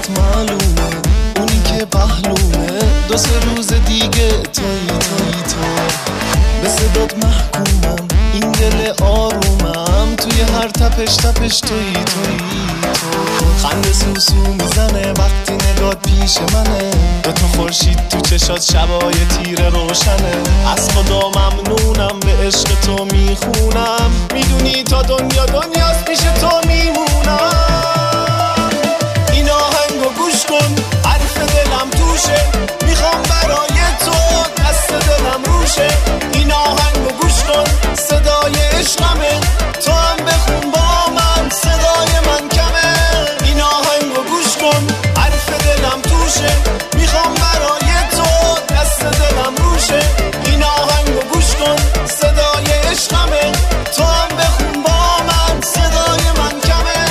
برات معلومه اونی که پهلومه 2-3 روز دیگه توی تو به صدات محکومم این دل آرومم توی هر تپش توی تو خنده سوسو میزنه وقتی نگات پیش منه 2 تا خورشید تو چشات شبای تیره روشنه از خدا ممنونم به عشق تو میخونم میدونی تا دنیاست پیش تو میمونم این آهنگو گوش کن حرف دلم توشه میخوام برای تو دست دلم روشه این آهنگو گوش کن صدای عشقمه تو هم بخون با من صدای من کمه این آهنگو گوش کن حرف دلم توشه میخوام برای تو دست دلم روشه این آهنگو گوش کن صدای عشقمه تو هم بخون با من صدای من کمه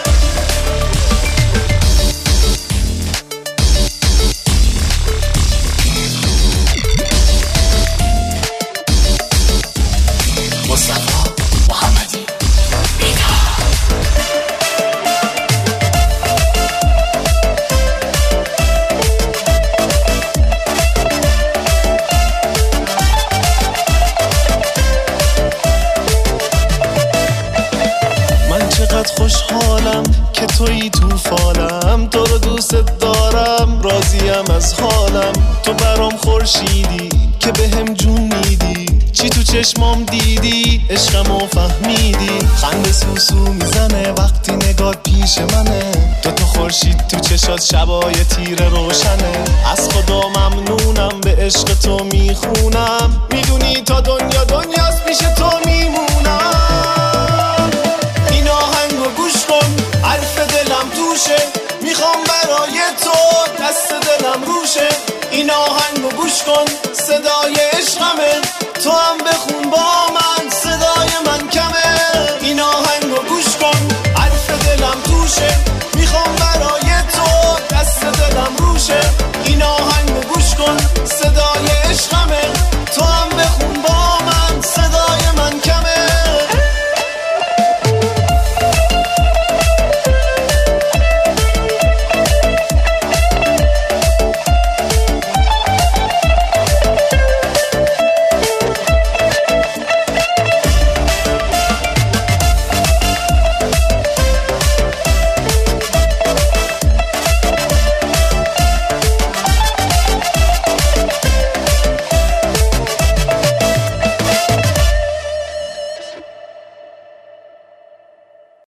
مصطفی محمدی من چقدر خوشحالم که تویی تو فالم تو رو دوست دارم راضیم از حالم تو برام خورشیدی که بهم جون میدی چی تو چشمام دیدی عشقمو فهمیدی خنده سوسو میزنه وقتی نگات پیش منه 2 تا خورشید تو چشات شبای تیره روشنه از خدا ممنونم به عشق تو میخونم میدونی تا دنیاست پیش تو میمونم این آهنگو گوش کن حرف دلم توشه میخوام برای تو دست دلم روشه این آهنگو گوش کن صدای عشقمه تو هم بخون با من صدای من کمه این آهنگو گوش کن حرف دلم توشه میخوام